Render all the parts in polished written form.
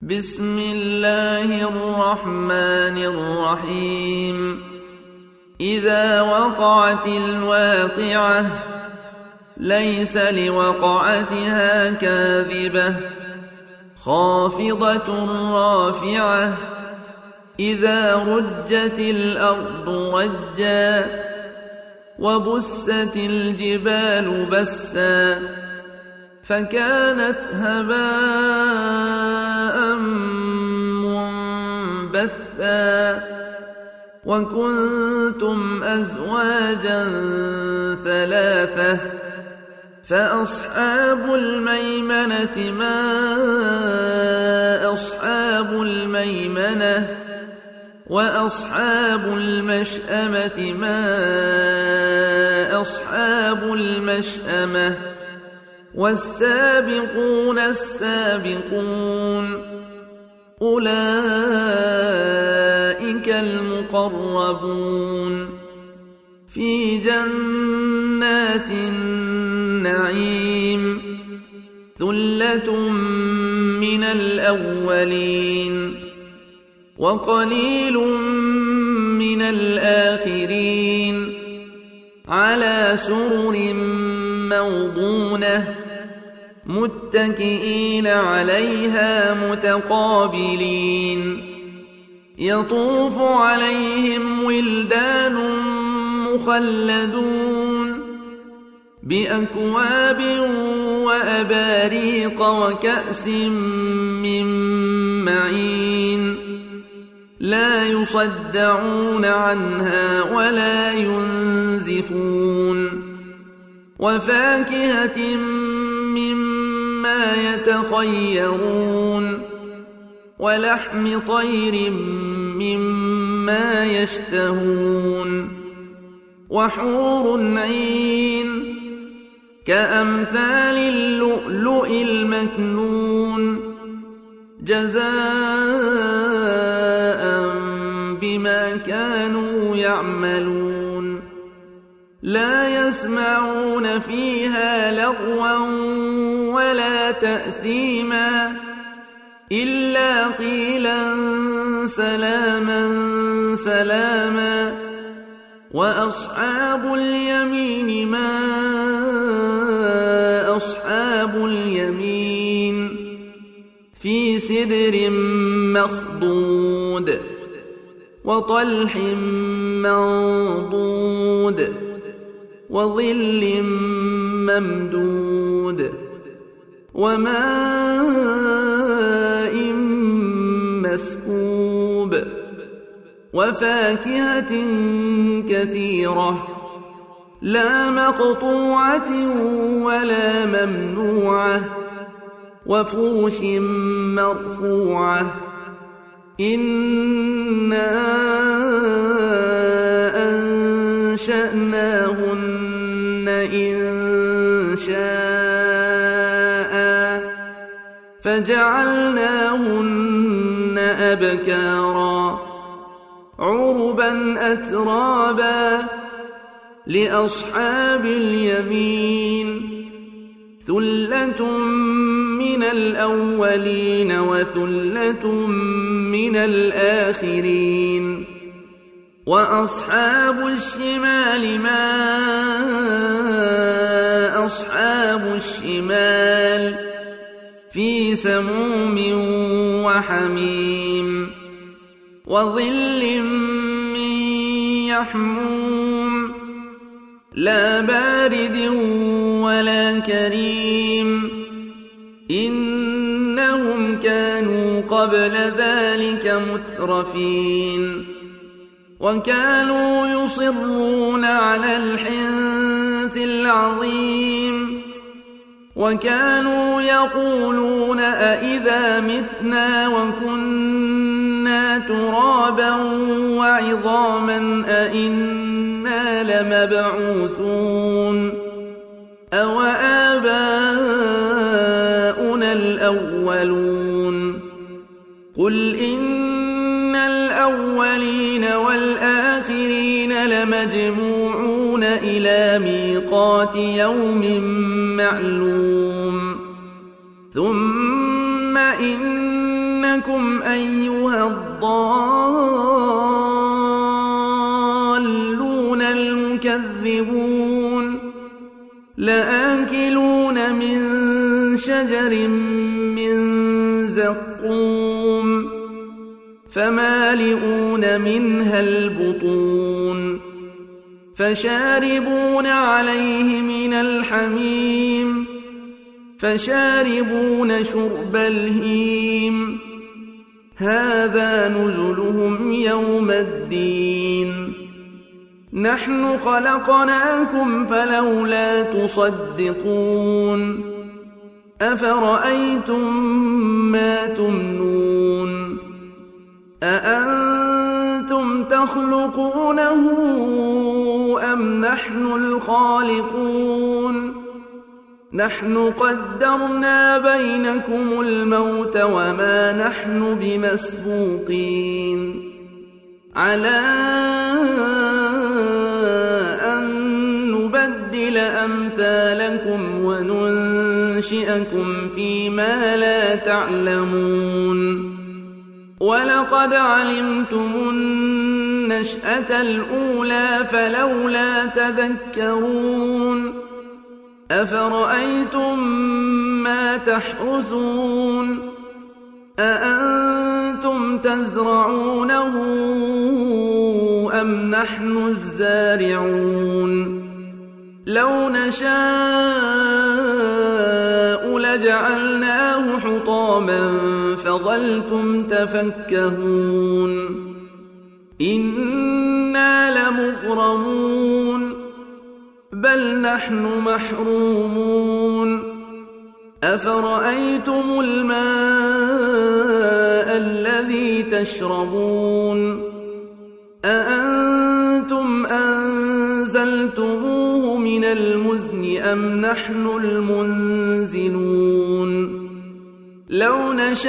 بسم الله الرحمن الرحيم. إذا وقعت الواقعة ليس لوقعتها كاذبة خافضة رافعة إذا رجت الأرض رجا وبست الجبال بسا فكانت هباء منبثا وكنتم أزواجا ثلاثة فأصحاب الميمنة ما أصحاب الميمنة وأصحاب المشأمة ما أصحاب المشأمة والسابقون السابقون أولئك المقربون في جنات النعيم ثلة من الأولين وقليل من الآخرين على سرر موضونة متكئين عليها متقابلين يطوف عليهم ولدان مخلدون بأكواب وأباريق وكأس من معين لا يصدعون عنها ولا ينزفون وفاكهة مما يتخيرون ولحم طير مما يشتهون وحور عين كأمثال اللؤلؤ المكنون جزاء بما كانوا يعملون لا يسمعون فيها لغوا ولا تأثيما إلا قيلا سلاما سلاما وأصحاب اليمين ما أصحاب اليمين في سدر مخضود وطلح منضود وظل ممدود وماء مسكوب وفاكهة كثيرة لا مقطوعة ولا ممنوعة وفرش مرفوعة إنا أنشأناهن إنشاء فجعلناهن أبكارا عربا أترابا لأصحاب اليمين ثلة من الأولين وثلة من الآخرين وأصحاب الشمال ما أصحاب الشمال في سموم وحميم وظل من يحموم لا بارد ولا كريم إنهم كانوا قبل ذلك مترفين وكانوا يصرون على الحنث العظيم وكانوا يقولون أئذا متنا وكنا ترابا وعظاما أئنا لمبعوثون أو آباؤنا الأولون قل إن الأولين والآخرين لمجموعون إلى ميقات يوم معلوم ثم إن إنكم أيها الضالون المكذبون لآكلون من شجر من زقوم فمالئون منها البطون فشاربون عليه من الحميم فشاربون شرب الهيم هذا نزلهم يوم الدين نحن خلقناكم فلولا تصدقون أفرأيتم ما تمنون أأنتم تخلقونه أم نحن الخالقون نحن قدرنا بينكم الموت وما نحن بمسبوقين على أن نبدل أمثالكم وننشئكم فيما لا تعلمون ولقد علمتم النشأة الأولى فلولا تذكرون أفرأيتم ما تحرثون أأنتم تزرعونه أم نحن الزارعون لو نشاء لجعلناه حطاما فظلتم تفكهون إنا لمغرمون بل نحن محرومون أفرأيتم الماء الذي تشربون أأنتم أنزلتموه من المزن أم نحن المنزلون لو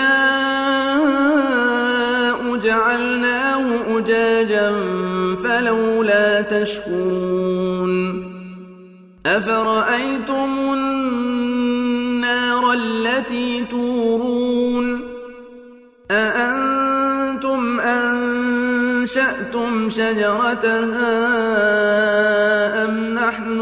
نشاء جعلناه أجاجا فلولا تشكرون أفرأيتم النار التي تورون أأنتم أنشأتم شجرتها أم نحن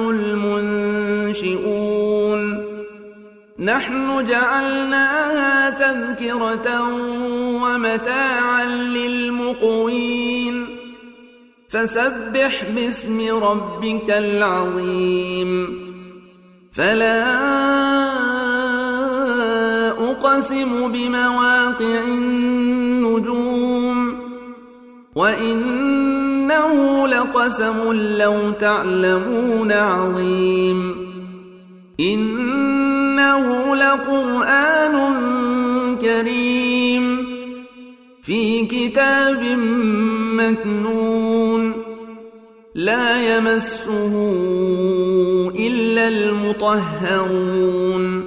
المنشئون نحن جعلناها تذكرة ومتاعا للمقوين فسبح باسم ربك العظيم فلا أقسم بمواقع النجوم وإنه لقسم لو تعلمون عظيم إنه لقرآن كريم في كتاب مكنون لا يمسه إلا المطهرون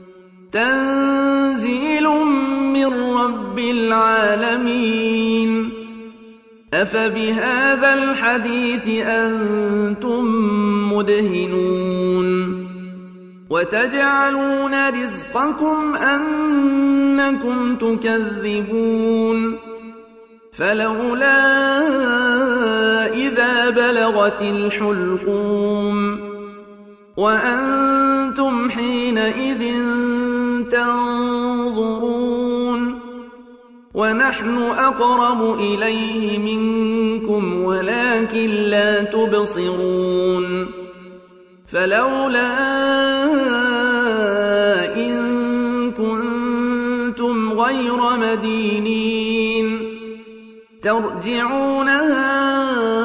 تنزيل من رب العالمين أفبهذا الحديث أنتم مدهنون وتجعلون رزقكم أنكم تكذبون فلولا إذا بلغت الحلقوم وأنتم حينئذ تنظرون ونحن أقرب إليه منكم ولكن لا تبصرون فلولا إن كنتم غير مدينين ترجعونها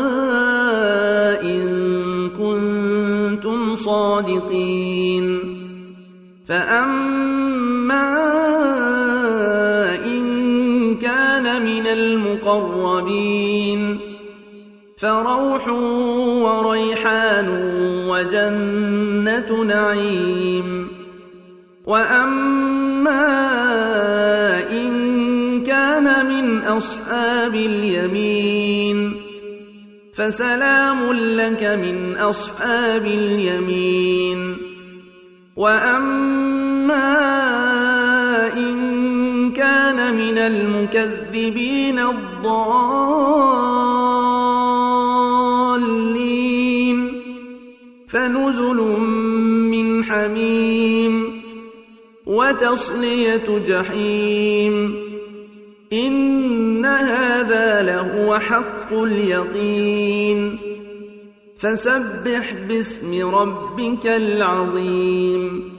إن كنتم صادقين فأما إن كان من المقربين فروح وريحان وجنة نعيم وأما إن كان من أصحاب اليمين فسلام لك من أصحاب اليمين وأما إن كان من من المكذبين الضالين فنزل من حميم وتصلية جحيم إن هذا لهو حق اليقين فسبح باسم ربك العظيم